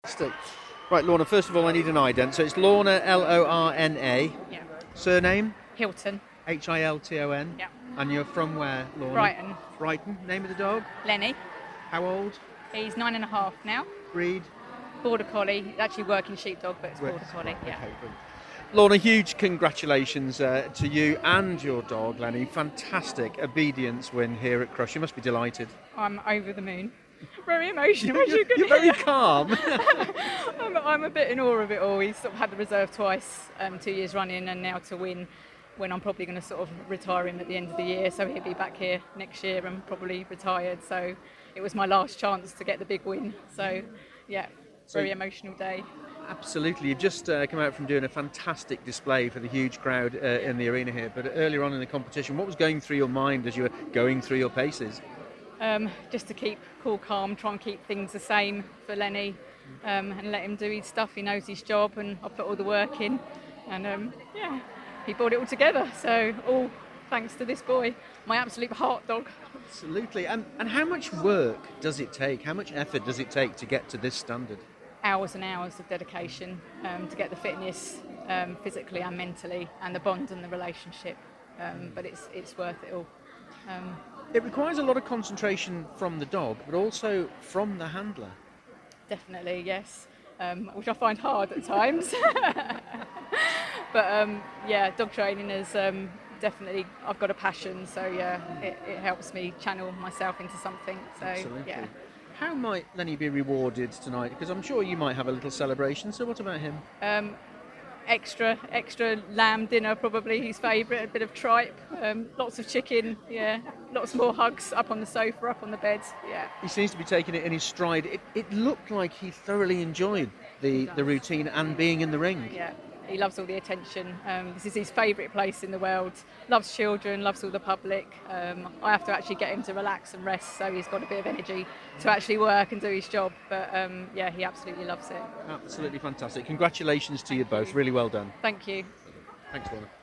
Fantastic. Right, Lorna, first of all, I need an ident. So it's Lorna, Lorna. Yeah. Surname? Hilton. Hilton. Yeah. And you're from where, Lorna? Brighton. Brighton. Name of the dog? Lenny. How old? He's 9.5 now. Breed? Border Collie. Actually working sheepdog, but it's Border Collie. Yeah. Okay, brilliant. Lorna, huge congratulations to you and your dog, Lenny. Fantastic obedience win here at Crush. You must be delighted. I'm over the moon. Very emotional, as you can You're very hear. calm. I'm a bit in awe of it all. He's sort of had the reserve twice, 2 years running, and now to win when I'm probably going to sort of retire him at the end of the year. So he'll be back here next year and probably retired. So it was my last chance to get the big win. So, yeah, very emotional day. Absolutely. You've just come out from doing a fantastic display for the huge crowd in the arena here. But earlier on in the competition, what was going through your mind as you were going through your paces? Just to keep cool, calm, try and keep things the same for Lenny, and let him do his stuff. He knows his job, and I put all the work in, and he brought it all together. So all thanks to this boy, my absolute heart dog. Absolutely. And how much work does it take? How much effort does it take to get to this standard? Hours and hours of dedication to get the fitness, physically and mentally, and the bond and the relationship. But it's worth it all. It requires a lot of concentration from the dog, but also from the handler. Definitely, yes. Which I find hard at times. But dog training is definitely, I've got a passion, so it helps me channel myself into something. So, Absolutely. yeah. How might Lenny be rewarded tonight? Because I'm sure you might have a little celebration, so what about him? Extra lamb dinner, probably his favourite, a bit of tripe, lots of chicken, lots more hugs up on the sofa, up on the bed, He seems to be taking it in his stride. It looked like he thoroughly enjoyed the routine and being in the ring. Yeah, he loves all the attention. This is his favourite place in the world. Loves children, loves all the public. I have to actually get him to relax and rest, so he's got a bit of energy to actually work and do his job. But he absolutely loves it. Absolutely fantastic. Congratulations to you both. Really well done. Thank you. Thanks, Lorna.